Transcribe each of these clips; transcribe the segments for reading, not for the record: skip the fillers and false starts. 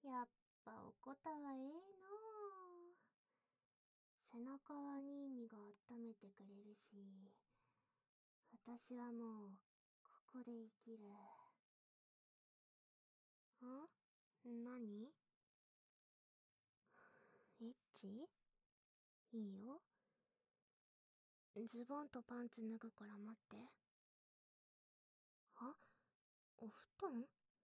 やっぱおこたはええのう。背中はニーニが温めてくれるし、私はもう、ここで生きる。何？エッチ？いいよ。ズボンとパンツ脱ぐから待って。あ、お布団？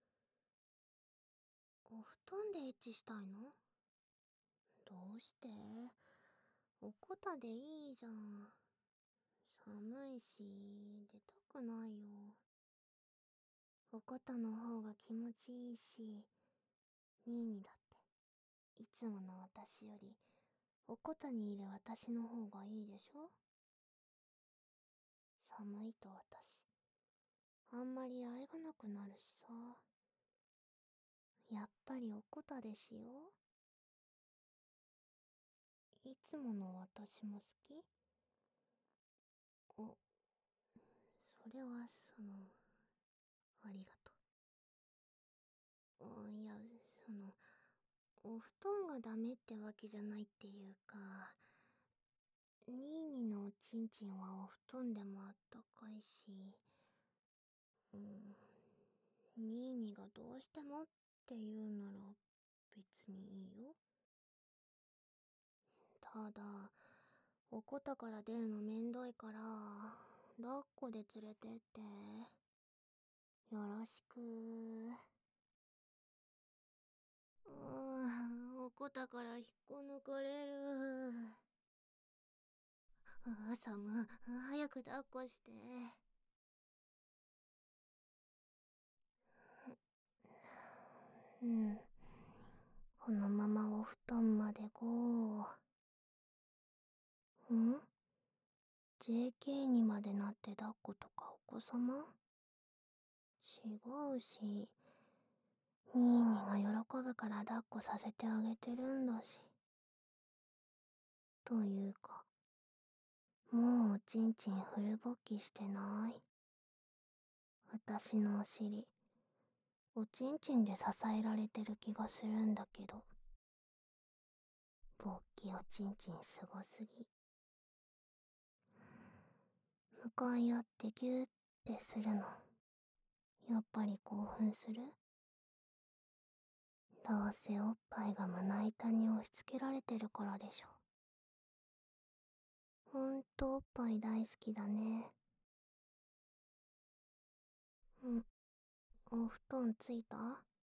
お布団でエッチしたいの？どうして？おこたでいいじゃん。寒いし、出たくないよ。おこたの方が気持ちいいし、ニーニだっていつもの私よりおこたにいる私の方がいいでしょ。寒いと私あんまり会えがなくなるしさ。やっぱりおこたでしよう。いつもの私も好き？お、それはありがとう。いや、お布団がダメってわけじゃないっていうか、ニーニのおちんちんはお布団でもあったかいし、うん、ニーニがどうしてもって言うなら別にいいよ。ただ、おこたから出るのめんどいから、抱っこで連れてって。よろしく。おこたから引っこ抜かれる。サム、早く抱っこして。うん。このままお布団までゴー。JK にまでなって抱っことかお子様？違うし、ニーニが喜ぶから抱っこさせてあげてるんだし。というか、もうおちんちんフル勃起してない？私のお尻、おちんちんで支えられてる気がするんだけど。勃起おちんちんすごすぎ。向かい合ってギューってするの。やっぱり興奮する？どうせおっぱいがまな板に押し付けられてるからでしょ。ほんとおっぱい大好きだね。お布団ついた？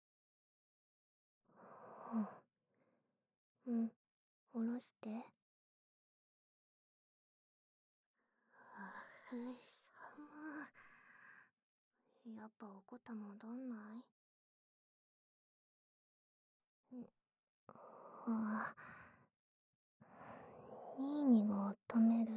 下ろして。寒やっぱおこた戻んない？あニーニが温める？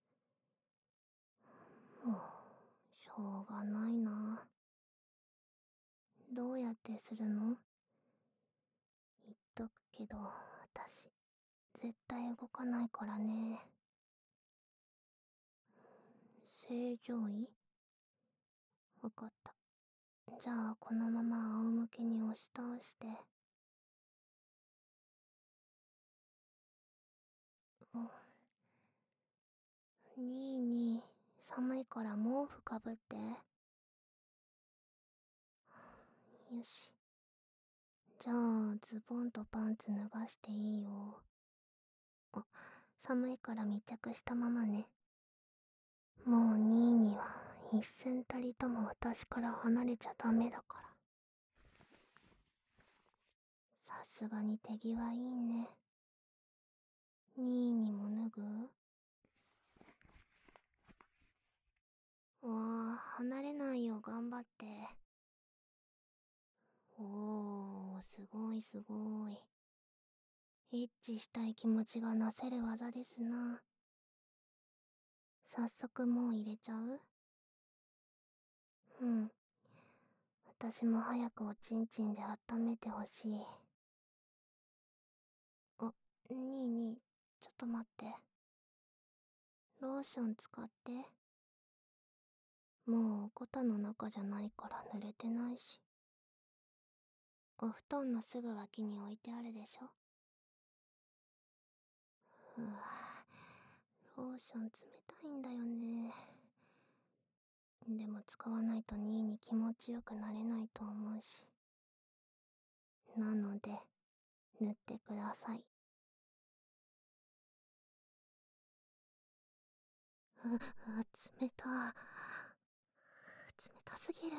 もう、しょうがないな。どうやってするの？言っとくけど、私、絶対動かないからね。正常位？わかった。じゃあ、このまま仰向けに押し倒して。ニーニー、寒いから毛布かぶって。よし。じゃあ、ズボンとパンツ脱がしていいよ。あ、寒いから密着したままね。もうニーニーは一寸たりとも私から離れちゃダメだから。さすがに手際いいね。ニーニーも脱ぐ？離れないよ、頑張って。おー、すごいすごい。エッチしたい気持ちがなせる技ですな。早速もう入れちゃう？うん。私も早くおちんちんで温めてほしい。ニーニー、ちょっと待って。ローション使って。もうおこたの中じゃないから濡れてないし。 お布団のすぐ脇に置いてあるでしょ。うわ、ローション冷たいんだよね。でも使わないとニーに気持ちよくなれないと思うし。なので、塗ってください。冷たすぎる。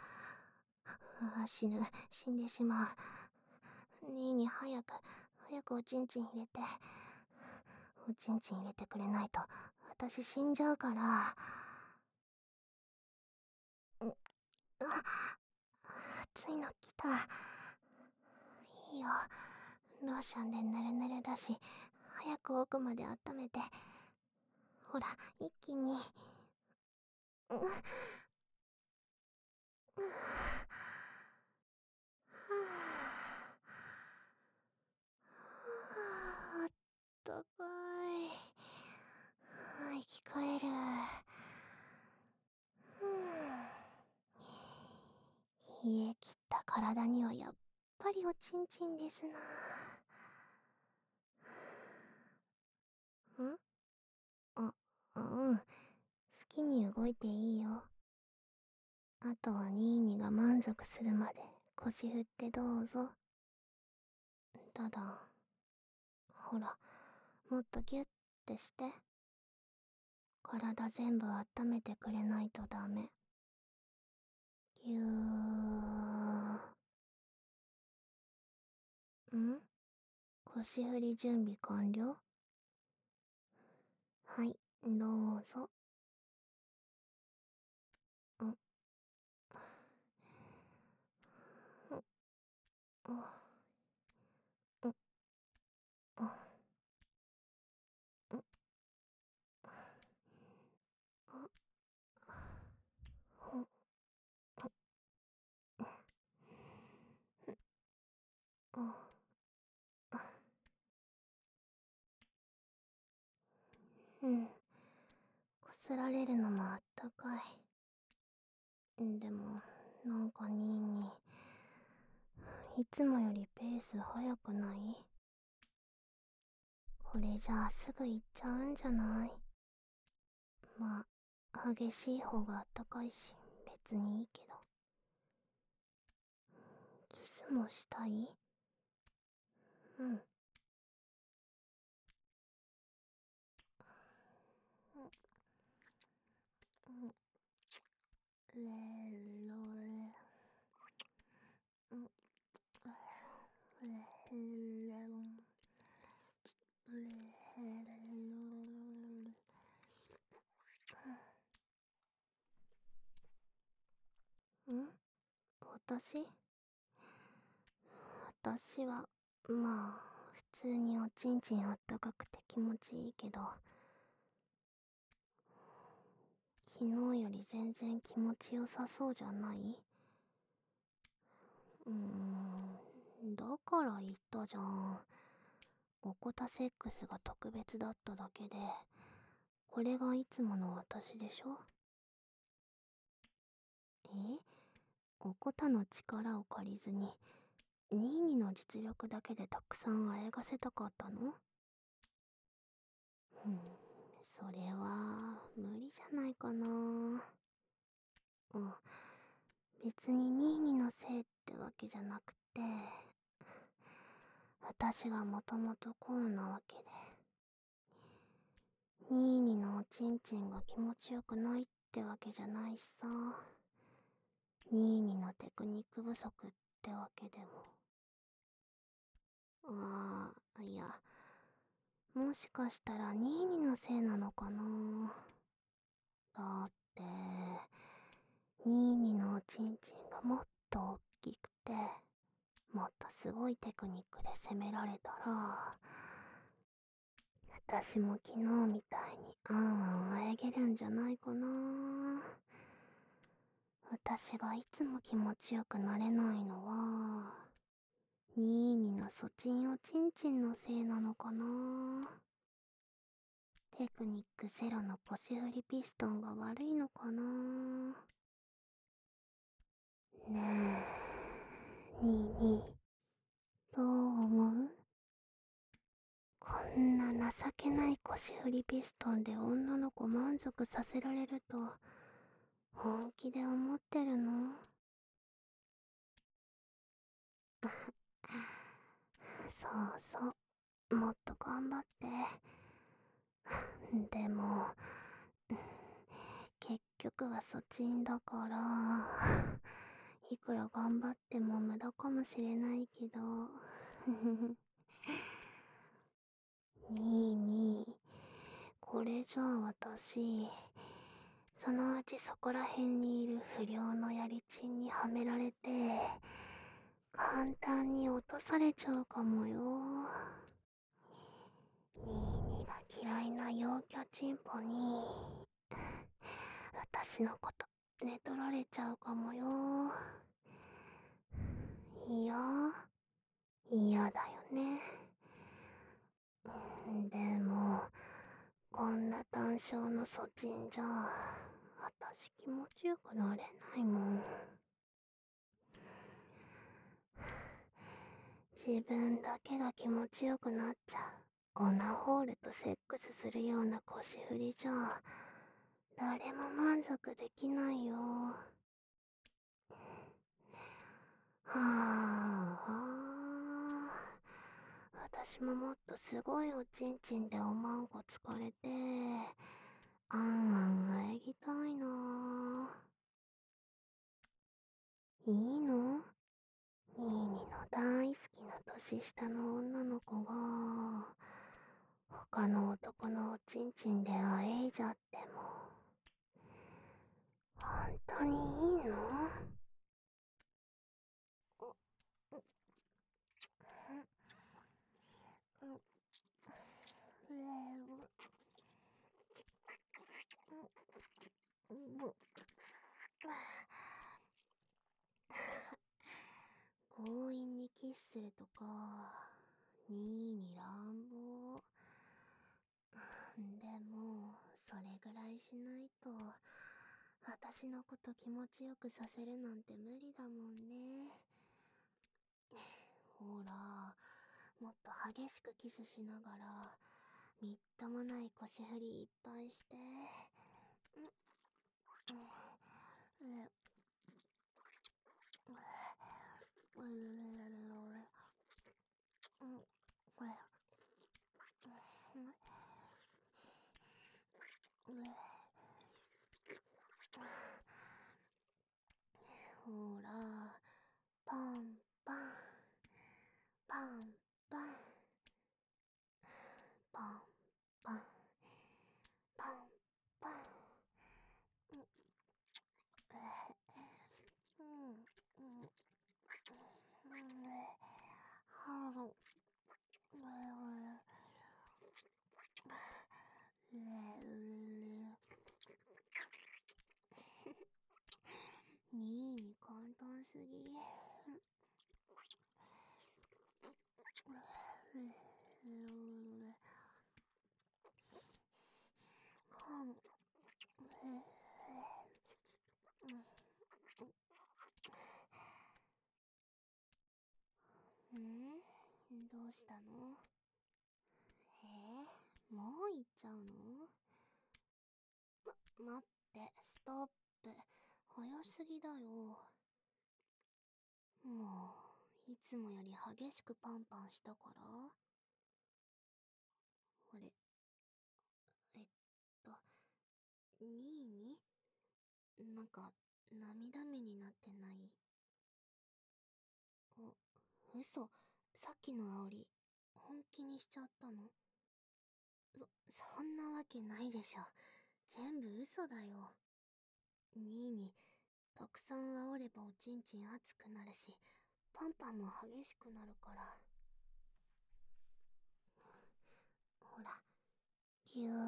死んでしまう。ニーに早くおちんちん入れて。おちんちん入れてくれないと、私死んじゃうから。暑いの来た。いいよ。ローションでぬるぬるだし、早く奥まで温めて。ほら、一気に。あったかい。生き返る。冷え切った体にはやっぱりおちんちんですな。あ、うん。好きに動いていいよ。あとはニーニが満足するまで腰振ってどうぞ。ただ、ほら、もっとギュッてして。体全部温めてくれないとダメ。ぎゅー。腰振り準備完了？はい、どうぞ。こすられるのもあったかい。でも、なんかニーニー、いつもよりペース早くない？これじゃあすぐ行っちゃうんじゃない？まあ、激しい方があったかいし、別にいいけど。キスもしたい？うん。レロレ。レレロン。レレロン。私は、まあ、普通におちんちんあったかくて気持ちいいけど、昨日より全然気持ちよさそうじゃない？だから言ったじゃん。おこたセックスが特別だっただけで、これがいつもの私でしょ？おこたの力を借りずに、ニーニの実力だけでたくさんあやがせたかったの？それは無理じゃないかな。別にニーニのせいってわけじゃなくて、私がもともとこうなわけで。ニーニのおちんちんが気持ちよくないってわけじゃないしさ。ニーニのテクニック不足ってわけでも。いや、もしかしたらニーニのせいなのかな。だって、ニーニのおちんちんがもっと大きくて、もっとすごいテクニックで攻められたら、私も昨日みたいにあんあんあえげるんじゃないかな。私がいつも気持ちよくなれないのは、ニーニのそちんおちんちんのせいなのかな。テクニックゼロの腰振りピストンが悪いのかな。ねにいに、どう思う？こんな情けない腰振りピストンで女の子満足させられると本気で思ってるの？そうそう、もっと頑張って。でも結局はそちんだからいくら頑張っても無駄かもしれないけどにいにい、これじゃあ私、そのうちそこら辺にいる不良のやりちんにはめられて、簡単に落とされちゃうかもよ。にいにが嫌いな陽キャチンポに、私のこと寝取られちゃうかもよ。いや、嫌だよね。でも、こんな単勝のそちんじゃ、私気持ちよくなれないもん。自分だけが気持ちよくなっちゃう。オナホールとセックスするような腰振りじゃ、誰も満足できないよ。はあ、私ももっとすごいおちんちんでおまんこ疲れて、あんあんあえぎたいな。いいの？ニーニの大好きな年下の女の子が、他の男のおちんちんであえいじゃっても、本当にいいの？強引にキスするとか、ニーに乱暴。でも、それぐらいしないと、私のこと気持ちよくさせるなんて無理だもんね。ほら、もっと激しくキスしながら、みっともない腰振りいっぱいして。ほら、パンパン、パンパン、パンパン、パンパン。にいに簡単すぎ。どうしたの？もう行っちゃうの？待って、ストップ。早すぎだよ。もう、いつもより激しくパンパンしたから？あれ、えっと、にいになんか、涙目になってない？嘘。さっきの煽り、本気にしちゃったの？そんなわけないでしょ。全部嘘だよ。にいに、たくさん煽ればおちんちん熱くなるし、パンパンも激しくなるから。ほら、ぎゅー。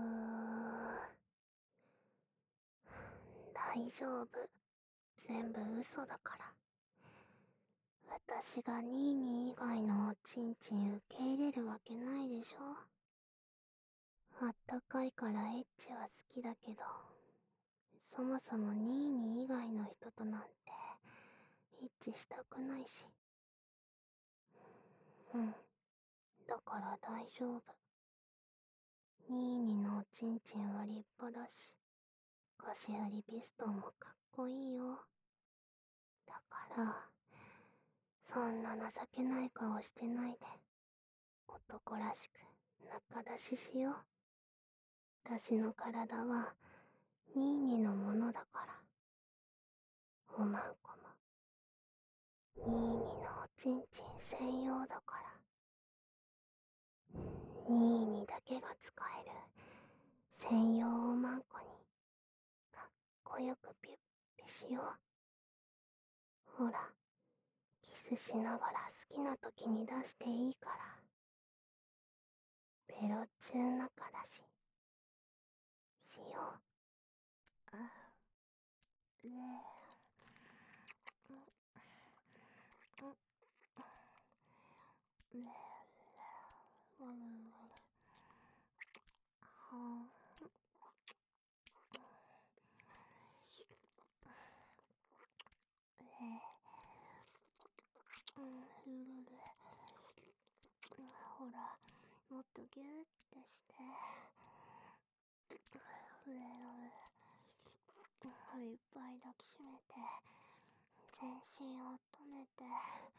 大丈夫。全部嘘だから。私がニーニー以外のおちんちん受け入れるわけないでしょ。あったかいからエッチは好きだけど、そもそもニーニー以外の人となんてエッチしたくないし。 うん。だから大丈夫。ニーニのおちんちんは立派だし、腰振りピストンもかっこいいよ。だから、そんな情けない顔してないで、男らしく中出ししよう。私の体は、ニーニのものだから。おまんこも、ニーニのおちんちん専用だから。ニーニだけが使える、専用おまんこに、かっこよくピュッピュしよう。ほら、キスしながら好きな時に出していいから。ベロ中中だし、しよう。あ、ねえ、ねえ、ほら、もっとギューってして。いっぱい抱きしめて、全身を温めて。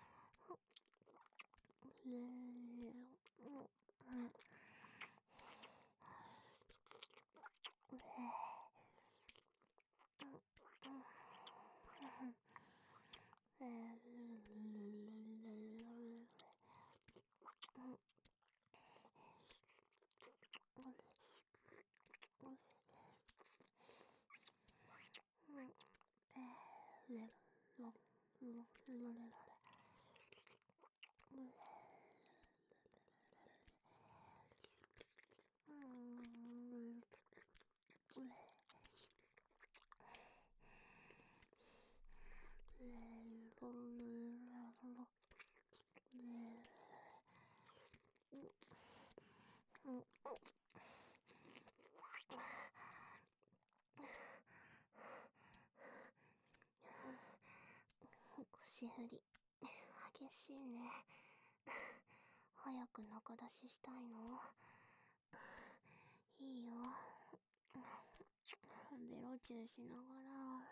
腰振り、激しいね。早く中出ししたいの？いいよ。ベロチューしながら、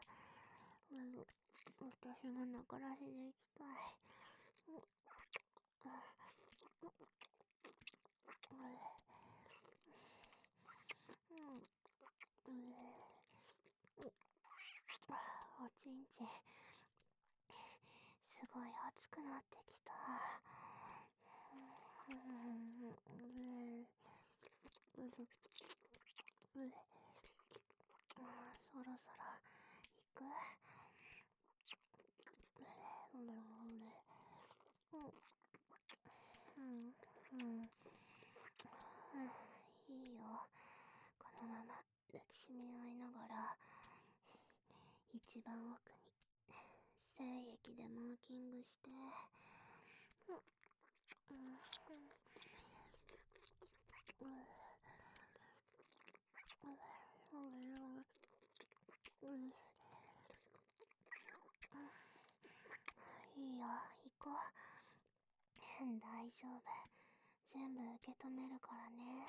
私も中出しで行きたい。おちんちん、すごい熱くなってきた。そろそろ行く？いいよ。このまま抱きしめ合いながら、一番奥に精液でマーキングして。いいよ、行こう。大丈夫。全部受け止めるからね。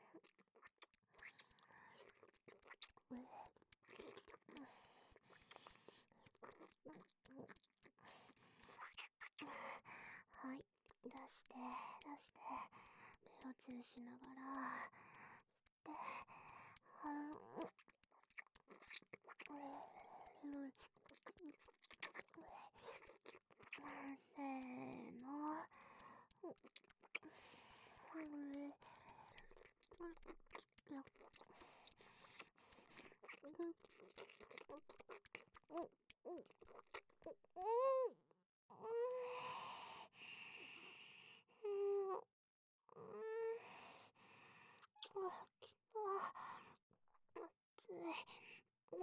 はい、出して、出して。ベロチューしながら。で、せーの。熱い。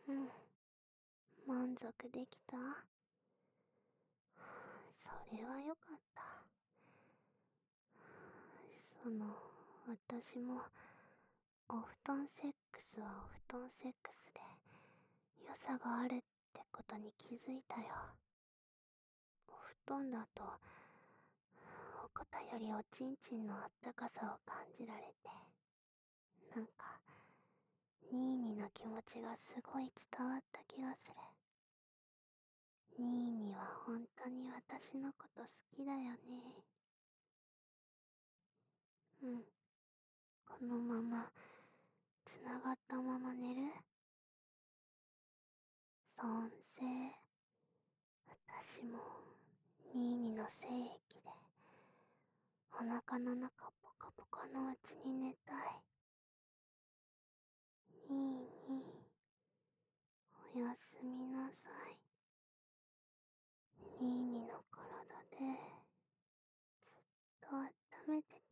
うん。満足できた？それはよかった。私も、お布団セックスはお布団セックスで、良さがあるってことに気づいたよ。お布団だと、おこたよりおちんちんのあったかさを感じられて、なんか、ニーニの気持ちがすごい伝わった気がする。ニーニは本当に私のこと好きだよね。うん。このまま、つながったまま寝る？賛成。私も、ニーニの精液で、お腹の中ポカポカのうちに寝たい。ニーニ、おやすみなさい。ニーニの体で、ずっと温めてて